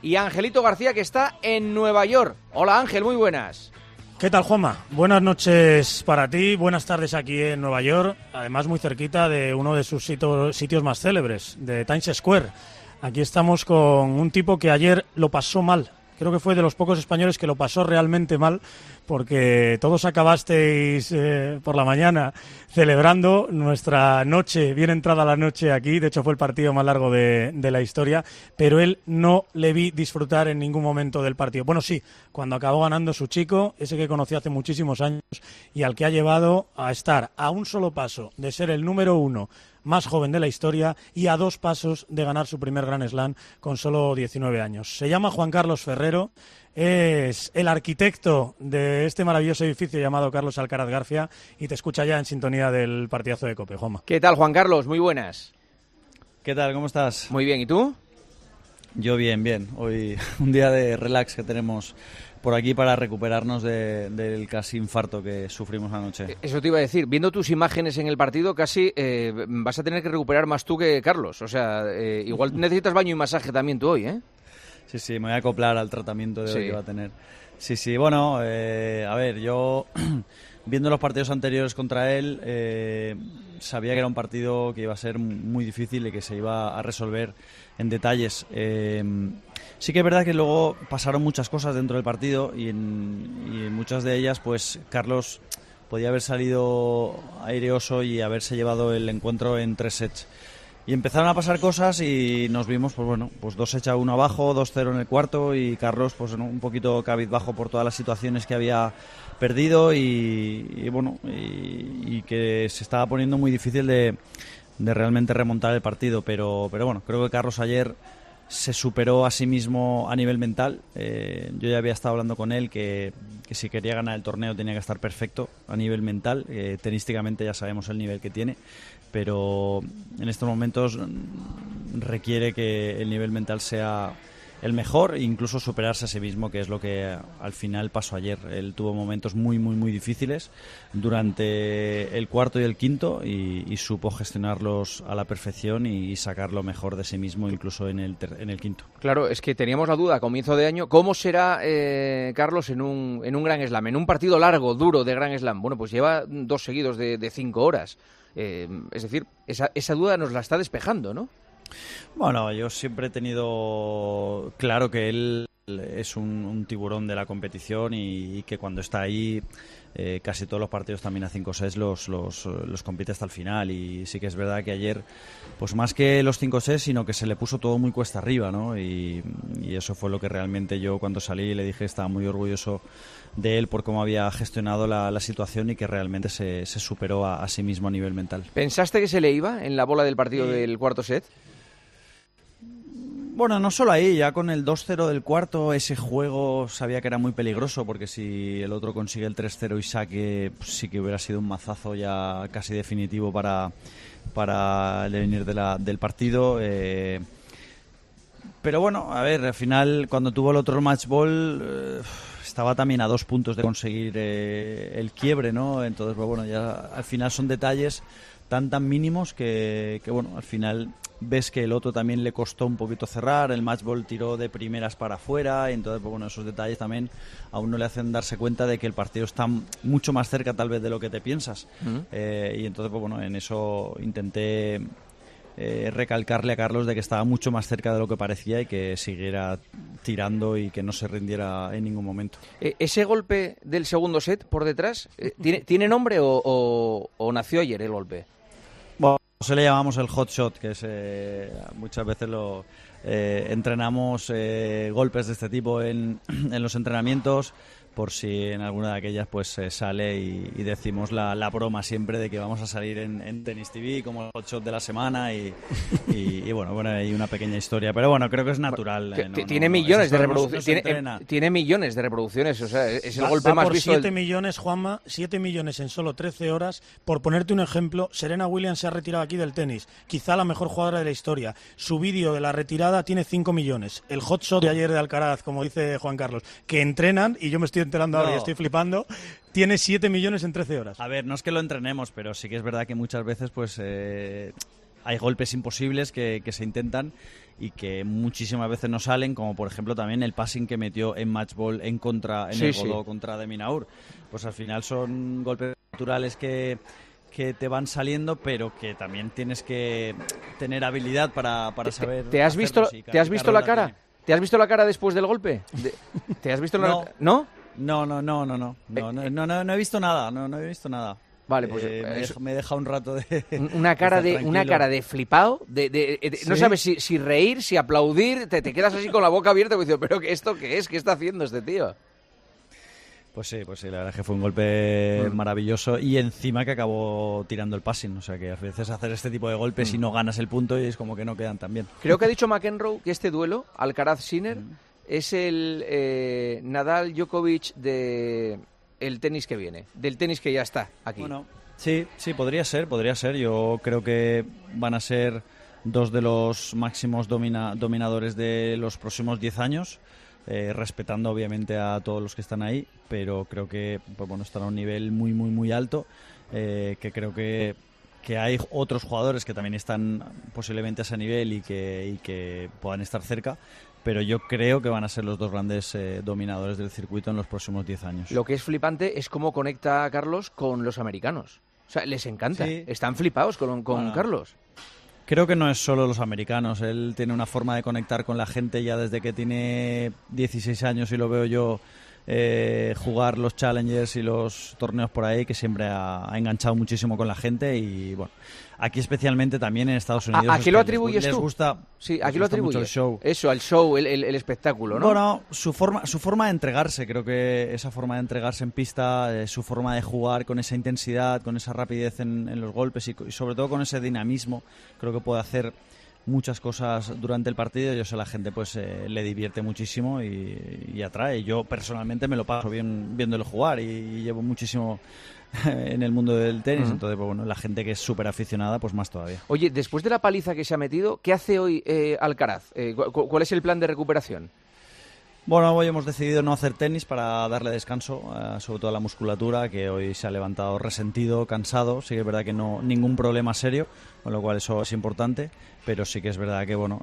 y Angelito García, que está en Nueva York. Hola Ángel, muy buenas. ¿Qué tal, Juanma? Buenas noches para ti, buenas tardes aquí en Nueva York, además muy cerquita de uno de sus sitios más célebres, de Times Square. Aquí estamos con un tipo que ayer lo pasó mal. Creo que fue de los pocos españoles que lo pasó realmente mal, porque todos acabasteis por la mañana celebrando nuestra noche, bien entrada la noche aquí. De hecho, fue el partido más largo de la historia, pero él no le vi disfrutar en ningún momento del partido. Bueno, sí, cuando acabó ganando su chico, ese que conocí hace muchísimos años y al que ha llevado a estar a un solo paso de ser el número 1 más joven de la historia y a 2 pasos de ganar su primer Grand Slam con solo 19 años. Se llama Juan Carlos Ferrero, es el arquitecto de este maravilloso edificio llamado Carlos Alcaraz García y te escucha ya en sintonía del partidazo de COPE, Juanma. ¿Qué tal, Juan Carlos? Muy buenas. ¿Qué tal? ¿Cómo estás? Muy bien, ¿y tú? Yo bien. Hoy un día de relax que tenemos por aquí para recuperarnos del casi infarto que sufrimos anoche. Eso te iba a decir, viendo tus imágenes en el partido casi vas a tener que recuperar más tú que Carlos. O sea, igual necesitas baño y masaje también tú hoy, ¿eh? Sí, me voy a acoplar al tratamiento de hoy que va a tener. Sí, bueno, a ver, yo viendo los partidos anteriores contra él, sabía que era un partido que iba a ser muy difícil y que se iba a resolver en detalles. Sí que es verdad que luego pasaron muchas cosas dentro del partido y en muchas de ellas, pues Carlos podía haber salido aireoso y haberse llevado el encuentro en 3 sets. Y empezaron a pasar cosas y nos vimos, pues bueno, pues 2-1 abajo, 2-0 en el cuarto y Carlos pues un poquito cabizbajo por todas las situaciones que había perdido y que se estaba poniendo muy difícil de realmente remontar el partido, pero bueno, creo que Carlos ayer se superó a sí mismo a nivel mental. Yo ya había estado hablando con él que si quería ganar el torneo tenía que estar perfecto a nivel mental. Tenísticamente ya sabemos el nivel que tiene, pero en estos momentos requiere que el nivel mental sea el mejor e incluso superarse a sí mismo, que es lo que al final pasó ayer. Él tuvo momentos muy difíciles durante el cuarto y el quinto y supo gestionarlos a la perfección y sacar lo mejor de sí mismo incluso en el quinto. Claro, es que teníamos la duda a comienzo de año, ¿cómo será Carlos en un Grand Slam, en un partido largo, duro de Grand Slam? Bueno, pues lleva 2 seguidos de 5 horas. Es decir, esa duda nos la está despejando, ¿no? Bueno, yo siempre he tenido claro que él es un tiburón de la competición y que cuando está ahí casi todos los partidos también a 5 sets los compite hasta el final. Y sí que es verdad que ayer, pues más que los 5 sets, sino que se le puso todo muy cuesta arriba, ¿no? Y eso fue lo que realmente yo cuando salí le dije que estaba muy orgulloso de él por cómo había gestionado la situación y que realmente se superó a sí mismo a nivel mental. ¿Pensaste que se le iba en la bola del partido del cuarto set? Bueno, no solo ahí, ya con el 2-0 del cuarto, ese juego sabía que era muy peligroso, porque si el otro consigue el 3-0 y saque, pues sí que hubiera sido un mazazo ya casi definitivo para el devenir del partido. Pero bueno, a ver, al final, cuando tuvo el otro match ball, estaba también a 2 puntos de conseguir el quiebre, ¿no? Entonces, pues bueno, ya al final son detalles tan mínimos que bueno, al final ves que el otro también le costó un poquito cerrar, el match ball tiró de primeras para afuera, y entonces pues bueno, esos detalles también a uno le hacen darse cuenta de que el partido está mucho más cerca tal vez de lo que te piensas. Y entonces pues bueno, en eso intenté recalcarle a Carlos de que estaba mucho más cerca de lo que parecía y que siguiera tirando y que no se rindiera en ningún momento. ¿Ese golpe del segundo set por detrás tiene nombre o nació ayer el golpe? Bueno, se le llamamos el hot shot, que es muchas veces lo entrenamos golpes de este tipo en los entrenamientos, por si en alguna de aquellas pues sale y decimos la broma siempre de que vamos a salir en Tennis TV como el hot shot de la semana y bueno, hay una pequeña historia, pero bueno, creo que es natural. Tiene millones de reproducciones. Tiene millones de reproducciones, o sea, es el golpe más visto. 7 millones, Juanma, 7 millones en solo 13 horas. Por ponerte un ejemplo, Serena Williams se ha retirado aquí del tenis, quizá la mejor jugadora de la historia. Su vídeo de la retirada tiene 5 millones. El hot shot de ayer de Alcaraz, como dice Juan Carlos, que entrenan, y yo me estoy enterando ahora y estoy flipando, tiene 7 millones en 13 horas. A ver, no es que lo entrenemos, pero sí que es verdad que muchas veces pues hay golpes imposibles que se intentan y que muchísimas veces no salen, como por ejemplo también el passing que metió en match ball en el Godó contra de Minaur. Pues al final son golpes naturales que te van saliendo, pero que también tienes que tener habilidad para saber. ¿Te has visto la cara? ¿Te has visto la cara después del golpe? ¿Te has visto ¿No? ¿No? No he visto nada, no he visto nada. Vale, pues me deja un rato de una cara de flipado, ¿Sí? No sabes si reír, si aplaudir, te quedas así con la boca abierta diciendo, pero ¿esto qué es? ¿Qué está haciendo este tío? Pues sí, la verdad es que fue un golpe maravilloso y encima que acabó tirando el passing, o sea que a veces hacer este tipo de golpes y no ganas el punto y es como que no quedan tan bien. Creo que ha dicho McEnroe que este duelo, Alcaraz-Sinner, es el Nadal-Djokovic del tenis que viene, del tenis que ya está aquí. Bueno, sí, podría ser. Yo creo que van a ser dos de los máximos dominadores de los próximos 10 años. Respetando obviamente a todos los que están ahí, pero creo que están a un nivel muy muy muy alto, que creo que hay otros jugadores que también están posiblemente a ese nivel y que puedan estar cerca, pero yo creo que van a ser los dos grandes dominadores del circuito en los próximos 10 años. Lo que es flipante es cómo conecta Carlos con los americanos. O sea, les encanta. Sí. Están flipados con Carlos. Creo que no es solo los americanos, él tiene una forma de conectar con la gente ya desde que tiene 16 años y lo veo yo jugar los Challengers y los torneos por ahí, que siempre ha enganchado muchísimo con la gente y bueno, aquí especialmente también en Estados Unidos. ¿A qué lo atribuyes tú? Les gusta, sí, ¿a qué lo atribuyes? El show. Eso, al show, el espectáculo, ¿no? Bueno, su forma de entregarse, creo que esa forma de entregarse en pista, su forma de jugar con esa intensidad, con esa rapidez en los golpes y sobre todo con ese dinamismo, creo que puede hacer muchas cosas durante el partido y eso a la gente pues le divierte muchísimo y atrae. Yo personalmente me lo paso bien viéndolo jugar y llevo muchísimo en el mundo del tenis, entonces pues, bueno, la gente que es súper aficionada pues más todavía. Oye, después de la paliza que se ha metido, ¿qué hace hoy Alcaraz? ¿Cuál es el plan de recuperación? Bueno, hoy hemos decidido no hacer tenis para darle descanso, sobre todo a la musculatura, que hoy se ha levantado resentido, cansado. Sí que es verdad que no ningún problema serio, con lo cual eso es importante, pero sí que es verdad que bueno,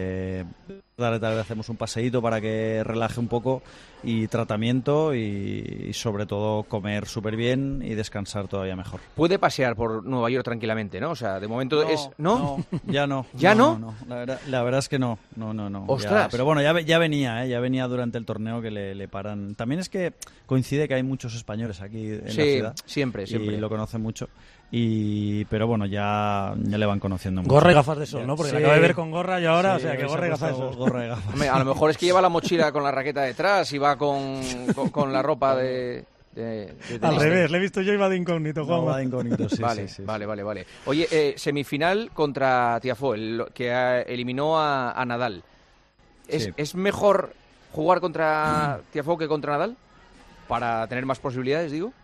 tal vez hacemos un paseíto para que relaje un poco y tratamiento y sobre todo comer súper bien y descansar todavía mejor. Puede pasear por Nueva York tranquilamente, ¿no? O sea, de momento ¿No? Ya no. ¿Ya no? No. La verdad es que no. ¡Ostras! Ya, pero bueno, ya venía durante el torneo que le paran. También es que coincide que hay muchos españoles aquí en la ciudad. Siempre. Y lo conocen mucho. Pero bueno, ya le van conociendo mucho. Gorra y gafas de sol, ¿no? Porque la acabo de ver con gorra y ahora, o sea, que gorra y gafas de sol. Gorra y gafas. Hombre, a lo mejor es que lleva la mochila con la raqueta detrás y va con la ropa de al revés, le he visto yo y va de incógnito, Juan. No, va de incógnito, sí. Vale. Oye, semifinal contra Tiafoe, que eliminó a Nadal. ¿Es mejor jugar contra Tiafoe que contra Nadal? Para tener más posibilidades, digo.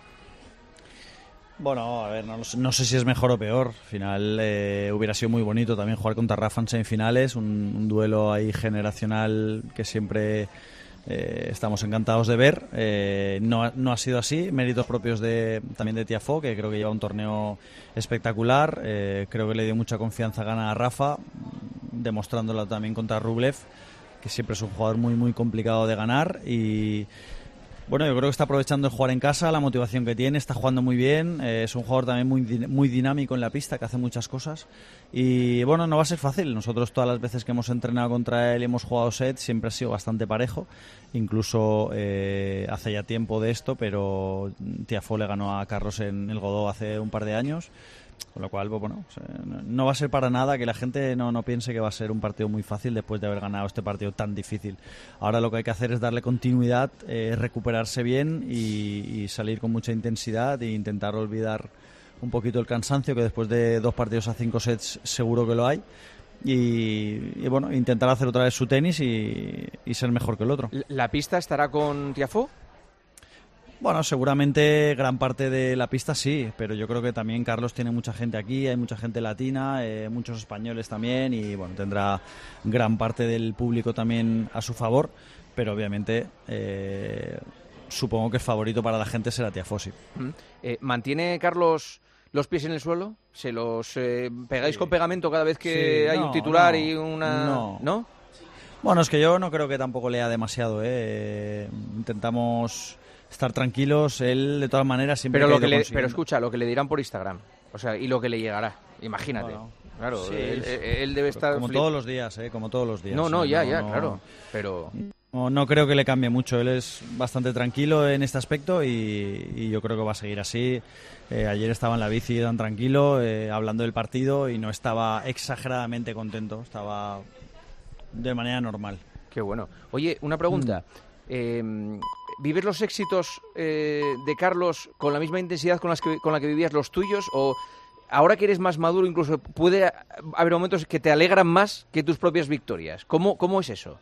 Bueno, a ver, no sé si es mejor o peor. Al final hubiera sido muy bonito también jugar contra Rafa en semifinales, un duelo ahí generacional que siempre estamos encantados de ver. No ha sido así, méritos propios también de Tiafoe, que creo que lleva un torneo espectacular. Creo que le dio mucha confianza a Rafa, demostrándola también contra Rublev, que siempre es un jugador muy muy complicado de ganar y bueno, yo creo que está aprovechando el jugar en casa, la motivación que tiene, está jugando muy bien, es un jugador también muy dinámico en la pista, que hace muchas cosas y bueno, no va a ser fácil. Nosotros todas las veces que hemos entrenado contra él y hemos jugado set siempre ha sido bastante parejo, incluso hace ya tiempo de esto, pero Tiafoe le ganó a Carlos en el Godó hace un par de años. Con lo cual, pues bueno, no va a ser para nada que la gente no piense que va a ser un partido muy fácil después de haber ganado este partido tan difícil. Ahora lo que hay que hacer es darle continuidad, recuperarse bien y salir con mucha intensidad e intentar olvidar un poquito el cansancio, que después de 2 partidos a 5 sets seguro que lo hay. Y bueno, intentar hacer otra vez su tenis y ser mejor que el otro. ¿La pista estará con Tiafoe? Bueno, seguramente gran parte de la pista sí, pero yo creo que también Carlos tiene mucha gente aquí, hay mucha gente latina, muchos españoles también y bueno, tendrá gran parte del público también a su favor, pero obviamente supongo que el favorito para la gente será Tiafoe. ¿Mantiene Carlos los pies en el suelo? ¿Se los pegáis con pegamento cada vez que hay un titular y una...? ¿No? Bueno, es que yo no creo que tampoco lea demasiado, Intentamos estar tranquilos. Él, de todas maneras, siempre pero escucha, lo que le dirán por Instagram, o sea, y lo que le llegará, imagínate. Bueno, claro, sí, él debe estar... Como todos los días, como todos los días. Claro, pero... No creo que le cambie mucho. Él es bastante tranquilo en este aspecto y yo creo que va a seguir así. Ayer estaba en la bici tan tranquilo, hablando del partido, y no estaba exageradamente contento. Estaba de manera normal. Qué bueno. Oye, una pregunta. ¿Vives los éxitos de Carlos con la misma intensidad con la que vivías los tuyos? ¿O ahora que eres más maduro, incluso puede haber momentos que te alegran más que tus propias victorias? ¿Cómo es eso?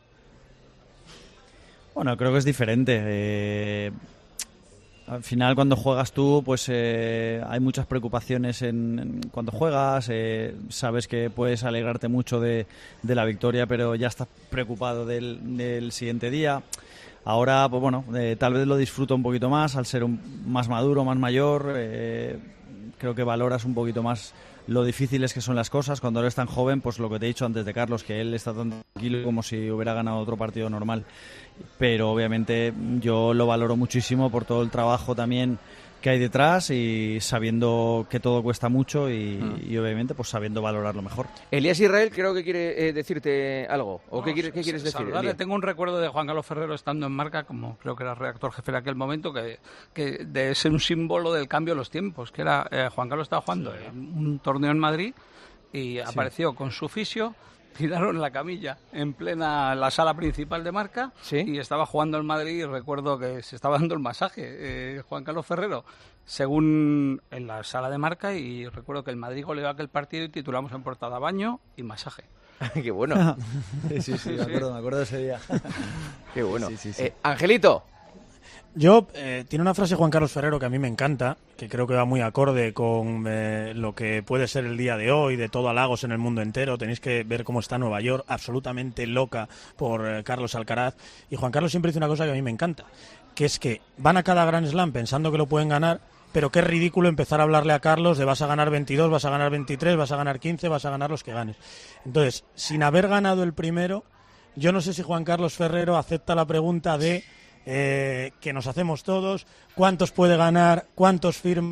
Bueno, creo que es diferente. Al final, cuando juegas tú, pues hay muchas preocupaciones en cuando juegas. Sabes que puedes alegrarte mucho de la victoria, pero ya estás preocupado del siguiente día. Ahora, pues bueno, tal vez lo disfruto un poquito más al ser más maduro, más mayor. Creo que valoras un poquito más lo difíciles que son las cosas. Cuando eres tan joven, pues lo que te he dicho antes de Carlos, que él está tan tranquilo como si hubiera ganado otro partido normal. Pero obviamente yo lo valoro muchísimo por todo el trabajo también que hay detrás, y sabiendo que todo cuesta mucho y obviamente pues sabiendo valorarlo mejor. Elías Israel creo que quiere decirte algo. ¿O qué quieres decir? Saludarle. Tengo un recuerdo de Juan Carlos Ferrero estando en Marca, como creo que era redactor jefe en aquel momento, que de ser un símbolo del cambio de los tiempos, que era Juan Carlos estaba jugando un torneo en Madrid y apareció con su fisio, tiraron la camilla en plena la sala principal de Marca, y estaba jugando en Madrid, y recuerdo que se estaba dando el masaje Juan Carlos Ferrero según en la sala de Marca, y recuerdo que el Madrid goleó aquel partido y titulamos en portada baño y masaje. Qué bueno. Sí, me acuerdo de ese día. Qué bueno. Sí. Angelito. Yo, tiene una frase Juan Carlos Ferrero que a mí me encanta, que creo que va muy acorde con lo que puede ser el día de hoy, de todo halagos en el mundo entero. Tenéis que ver cómo está Nueva York, absolutamente loca por Carlos Alcaraz. Y Juan Carlos siempre dice una cosa que a mí me encanta, que es que van a cada Grand Slam pensando que lo pueden ganar, pero qué ridículo empezar a hablarle a Carlos de vas a ganar 22, vas a ganar 23, vas a ganar 15, vas a ganar los que ganes. Entonces, sin haber ganado el primero, yo no sé si Juan Carlos Ferrero acepta la pregunta de... que nos hacemos todos, cuántos puede ganar, cuántos firmas.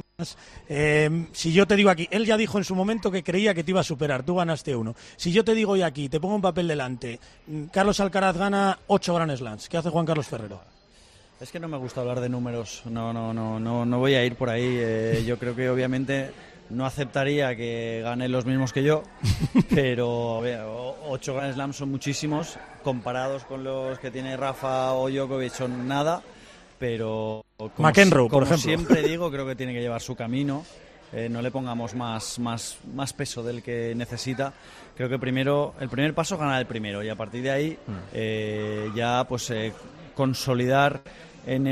Si yo te digo aquí, él ya dijo en su momento que creía que te iba a superar, tú ganaste uno. Si yo te digo hoy aquí, te pongo un papel delante, Carlos Alcaraz gana 8 Grand Slams, ¿qué hace Juan Carlos Ferrero? Es que no me gusta hablar de números, no voy a ir por ahí. Yo creo que obviamente no aceptaría que gane los mismos que yo, pero 8 Grand Slams son muchísimos, comparados con los que tiene Rafa o Djokovic son nada, pero McEnroe, por ejemplo. Siempre digo, creo que tiene que llevar su camino. No le pongamos más peso del que necesita. Creo que el primer paso es ganar el primero, y a partir de ahí ya pues consolidar en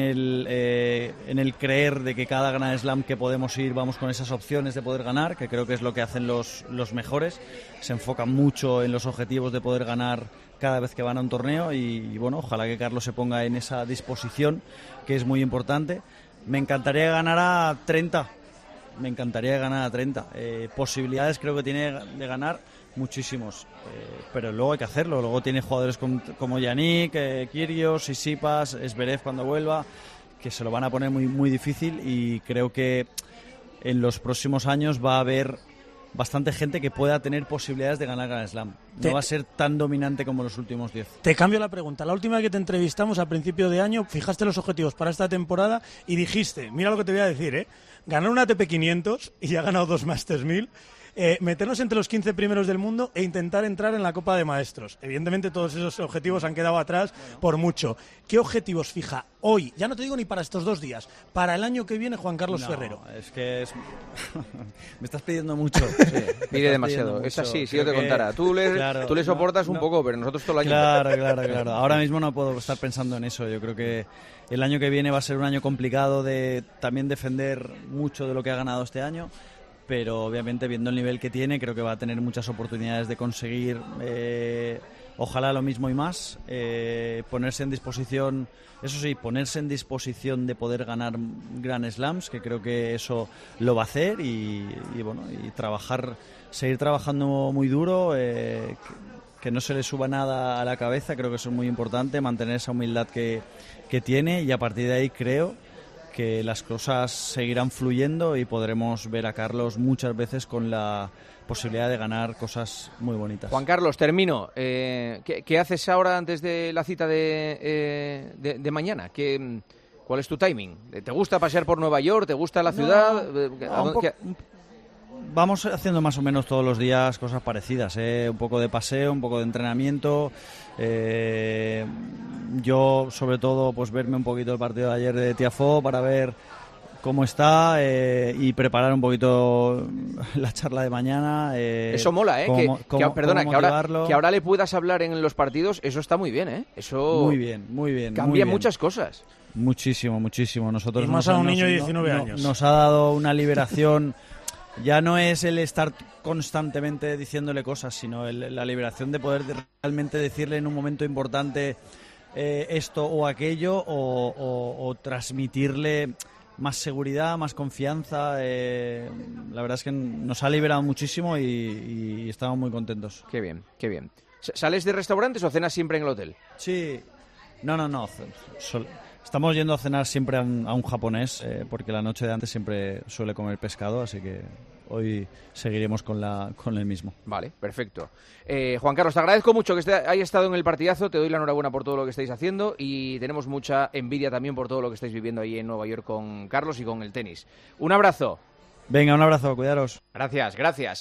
el creer de que cada Grand Slam que podemos ir vamos con esas opciones de poder ganar, que creo que es lo que hacen los mejores. Se enfocan mucho en los objetivos de poder ganar cada vez que van a un torneo, y bueno, ojalá que Carlos se ponga en esa disposición, que es muy importante. Me encantaría ganar a 30. Posibilidades creo que tiene de ganar muchísimos, pero luego hay que hacerlo. Luego tiene jugadores como Yannick, Kyrgios, Tsitsipas, Zverev cuando vuelva, que se lo van a poner muy, muy difícil, y creo que en los próximos años va a haber bastante gente que pueda tener posibilidades de ganar Grand Slam. No va a ser tan dominante como los últimos 10. Te cambio la pregunta. La última vez que te entrevistamos a principio de año, fijaste los objetivos para esta temporada y dijiste, mira lo que te voy a decir, ganar un ATP 500, y ha ganado 2 Masters 1000, meternos entre los 15 primeros del mundo e intentar entrar en la Copa de Maestros. Evidentemente todos esos objetivos han quedado atrás por mucho. ¿Qué objetivos fija hoy? Ya no te digo ni para estos 2 días, para el año que viene Juan Carlos Ferrero. Es que me estás pidiendo mucho. Pide demasiado. Es así, si yo te contara. Tú le soportas un poco, pero nosotros todo el año... Claro. Ahora mismo no puedo estar pensando en eso. Yo creo que el año que viene va a ser un año complicado de también defender mucho de lo que ha ganado este año, pero obviamente viendo el nivel que tiene, creo que va a tener muchas oportunidades de conseguir ojalá lo mismo y más, ponerse en disposición, eso sí, ponerse en disposición de poder ganar Grand Slams, que creo que eso lo va a hacer, y bueno, y seguir trabajando muy duro, que no se le suba nada a la cabeza, creo que eso es muy importante, mantener esa humildad que tiene, y a partir de ahí creo que las cosas seguirán fluyendo y podremos ver a Carlos muchas veces con la posibilidad de ganar cosas muy bonitas. Juan Carlos, termino. ¿Qué haces ahora antes de la cita de mañana? ¿Cuál es tu timing? ¿Te gusta pasear por Nueva York? ¿Te gusta la ciudad? Vamos haciendo más o menos todos los días cosas parecidas, un poco de paseo, un poco de entrenamiento. Yo, sobre todo, pues verme un poquito el partido de ayer de Tiafoe para ver cómo está, y preparar un poquito la charla de mañana. Eso mola, perdona, que ahora le puedas hablar en los partidos, eso está muy bien, ¿eh? Eso muy bien. Cambia muy bien. muchas cosas. Muchísimo. Nosotros y más a un niño de 19 años. Nos ha dado una liberación. Ya no es el estar constantemente diciéndole cosas, sino la liberación de poder realmente decirle en un momento importante esto o aquello, o transmitirle más seguridad, más confianza. La verdad es que nos ha liberado muchísimo y estamos muy contentos. Qué bien. ¿Sales de restaurantes o cenas siempre en el hotel? Sí. No. Estamos yendo a cenar siempre a un japonés, porque la noche de antes siempre suele comer pescado, así que hoy seguiremos con el mismo. Vale, perfecto. Juan Carlos, te agradezco mucho que hayas estado en el partidazo, te doy la enhorabuena por todo lo que estáis haciendo, y tenemos mucha envidia también por todo lo que estáis viviendo ahí en Nueva York con Carlos y con el tenis. Un abrazo. Venga, un abrazo, cuidaros. Gracias.